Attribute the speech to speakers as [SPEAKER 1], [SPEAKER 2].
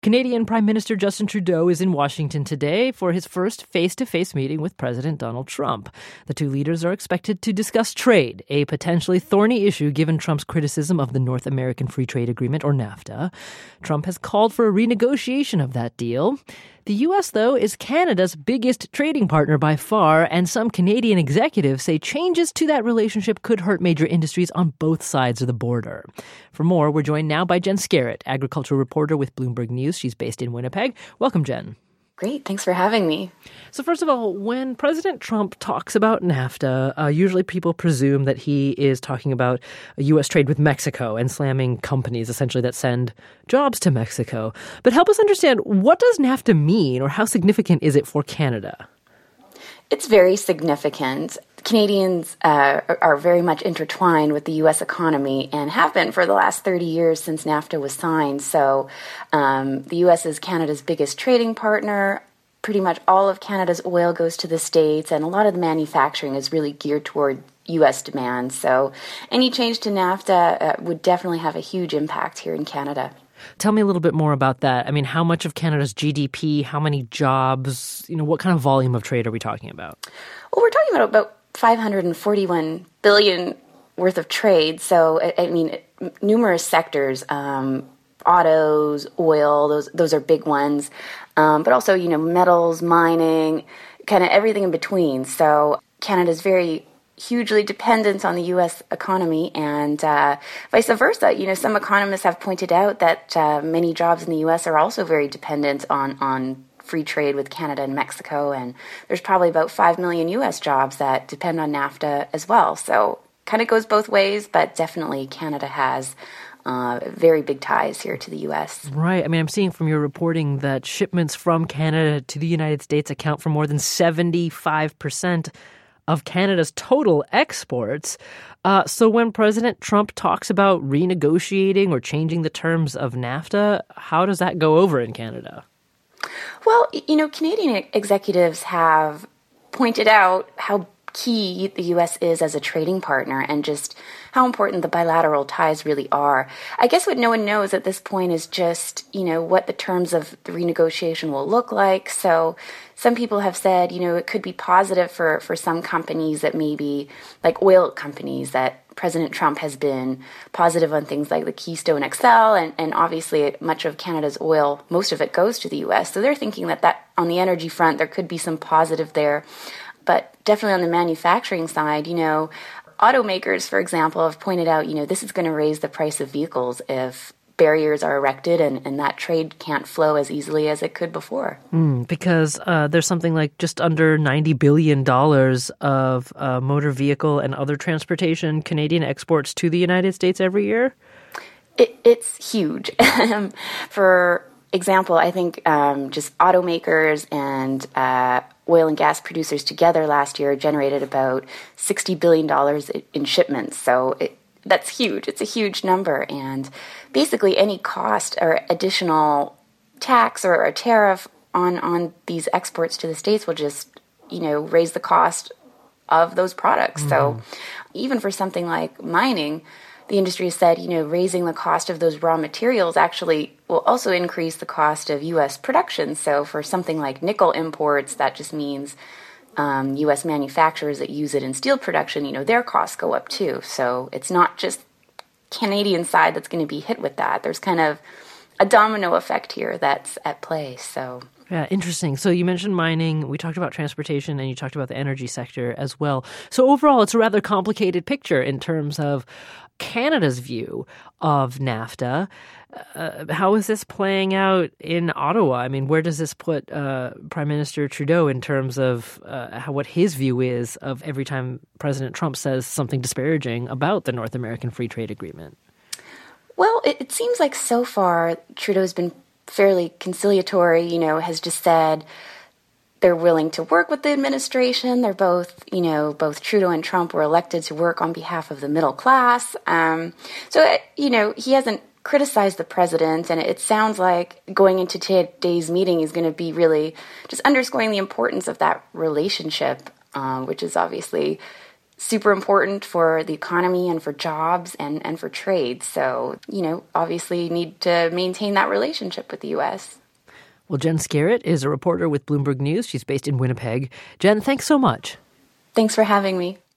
[SPEAKER 1] Canadian Prime Minister Justin Trudeau is in Washington today for his first face-to-face meeting with President Donald Trump. The two leaders are expected to discuss trade, a potentially thorny issue given Trump's criticism of the North American Free Trade Agreement, or NAFTA. Trump has called for a renegotiation of that deal. The U.S., though, is Canada's biggest trading partner by far, and some Canadian executives say changes to that relationship could hurt major industries on both sides of the border. For more, we're joined now by Jen Scarrett, agricultural reporter with Bloomberg News. She's based in Winnipeg. Welcome, Jen.
[SPEAKER 2] Great. Thanks for having me.
[SPEAKER 1] So first of all, when President Trump talks about NAFTA, usually people presume that he is talking about U.S. trade with Mexico and slamming companies, essentially, that send jobs to Mexico. But help us understand, what does NAFTA mean, or how significant is it for Canada?
[SPEAKER 2] It's very significant. Canadians are very much intertwined with the U.S. economy and have been for the last 30 years since NAFTA was signed. So the U.S. is Canada's biggest trading partner. Pretty much all of Canada's oil goes to the States, and a lot of the manufacturing is really geared toward U.S. demand. So any change to NAFTA would definitely have a huge impact here in Canada.
[SPEAKER 1] Tell me a little bit more about that. I mean, how much of Canada's GDP, how many jobs, what kind of volume of trade are we talking about?
[SPEAKER 2] Well, we're talking about 541 billion worth of trade. So, I mean, numerous sectors, autos, oil, those are big ones. But also, metals, mining, kind of everything in between. So Canada's very hugely dependent on the U.S. economy, and vice versa. Some economists have pointed out that many jobs in the U.S. are also very dependent on free trade with Canada and Mexico, and there's probably about 5 million U.S. jobs that depend on NAFTA as well. So kind of goes both ways, but definitely Canada has very big ties here to the U.S.
[SPEAKER 1] Right. I mean, I'm seeing from your reporting that shipments from Canada to the United States account for more than 75% of Canada's total exports. So when President Trump talks about renegotiating or changing the terms of NAFTA, how does that go over in Canada?
[SPEAKER 2] Well, Canadian executives have pointed out how key the U.S. is as a trading partner and just how important the bilateral ties really are. I guess what no one knows at this point is just, what the terms of the renegotiation will look like. So some people have said, it could be positive for some companies that maybe, like oil companies, that President Trump has been positive on things like the Keystone XL, and obviously much of Canada's oil, most of it goes to the U.S. So they're thinking that on the energy front, there could be some positive there. But definitely on the manufacturing side, automakers, for example, have pointed out, this is going to raise the price of vehicles if barriers are erected and that trade can't flow as easily as it could before.
[SPEAKER 1] Because there's something like just under $90 billion of motor vehicle and other transportation Canadian exports to the United States every year?
[SPEAKER 2] It's huge. For example, I think just automakers and oil and gas producers together last year generated about $60 billion in shipments. So that's huge. It's a huge number. And basically any cost or additional tax or a tariff on these exports to the States will just, raise the cost of those products. Mm-hmm. So even for something like mining, the industry has said, raising the cost of those raw materials actually will also increase the cost of U.S. production. So for something like nickel imports, that just means U.S. manufacturers that use it in steel production, their costs go up too. So it's not just Canadian side that's going to be hit with that. There's kind of a domino effect here that's at play. So
[SPEAKER 1] yeah, interesting. So you mentioned mining, we talked about transportation, and you talked about the energy sector as well. So overall, it's a rather complicated picture in terms of Canada's view of NAFTA. How is this playing out in Ottawa? I mean, where does this put Prime Minister Trudeau in terms of what his view is of every time President Trump says something disparaging about the North American Free Trade Agreement?
[SPEAKER 2] Well, it seems like so far Trudeau's been fairly conciliatory, has just said they're willing to work with the administration. They're both, both Trudeau and Trump were elected to work on behalf of the middle class. So he hasn't criticized the president, and it sounds like going into today's meeting is going to be really just underscoring the importance of that relationship, which is obviously super important for the economy and for jobs and for trade. So, obviously need to maintain that relationship with the U.S.
[SPEAKER 1] Well, Jen Scarrett is a reporter with Bloomberg News. She's based in Winnipeg. Jen, thanks so much.
[SPEAKER 2] Thanks for having me.